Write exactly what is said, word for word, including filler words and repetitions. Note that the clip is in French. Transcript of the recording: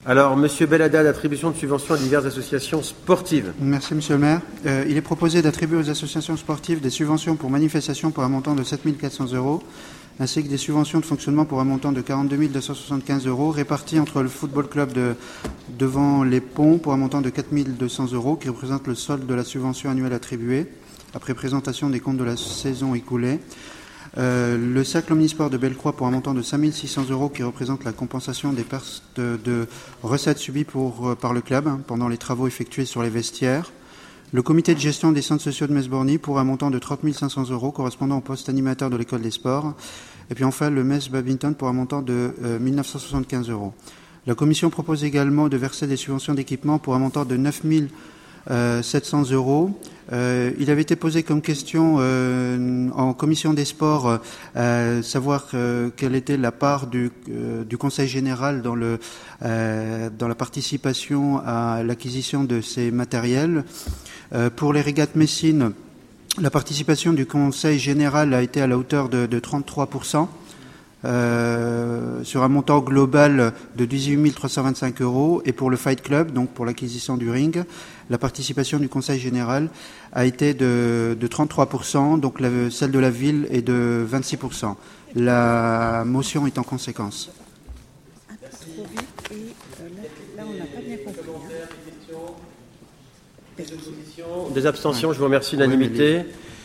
Alors, Monsieur Belhaddad, attribution de subventions à diverses associations sportives. Merci, Monsieur le maire. Euh, il est proposé d'attribuer aux associations sportives des subventions pour manifestations pour un montant de sept mille quatre cents euros, ainsi que des subventions de fonctionnement pour un montant de quarante-deux mille deux cent soixante-quinze euros, réparties entre le football club de devant les ponts pour un montant de quatre mille deux cents euros, qui représente le solde de la subvention annuelle attribuée, après présentation des comptes de la saison écoulée. Euh, le cercle omnisport de Bellecroix pour un montant de cinq mille six cents euros, qui représente la compensation des pertes de, de recettes subies pour, euh, par le club hein, pendant les travaux effectués sur les vestiaires. Le comité de gestion des centres sociaux de Metz-Borny pour un montant de trente mille cinq cents euros correspondant au poste animateur de l'école des sports. Et puis enfin le Metz Badminton pour un montant de euh, mille neuf cent soixante-quinze euros. La commission propose également de verser des subventions d'équipement pour un montant de neuf mille sept cents euros. Euh, il avait été posé comme question euh, en commission des sports, euh, savoir euh, quelle était la part du, euh, du Conseil général dans, le, euh, dans la participation à l'acquisition de ces matériels. Euh, pour les régates Messines, la participation du Conseil général a été à la hauteur de, de trente-trois pour cent. Euh, sur un montant global de dix-huit mille trois cent vingt-cinq euros, et pour le Fight Club, donc pour l'acquisition du ring, la participation du Conseil général a été de, de trente-trois pour cent, donc la, celle de la ville est de vingt-six pour cent. La motion est en conséquence. Un peu trop vite et euh, là, là on n'a pas bien compris. Hein. Des abstentions, je vous remercie, l'unanimité.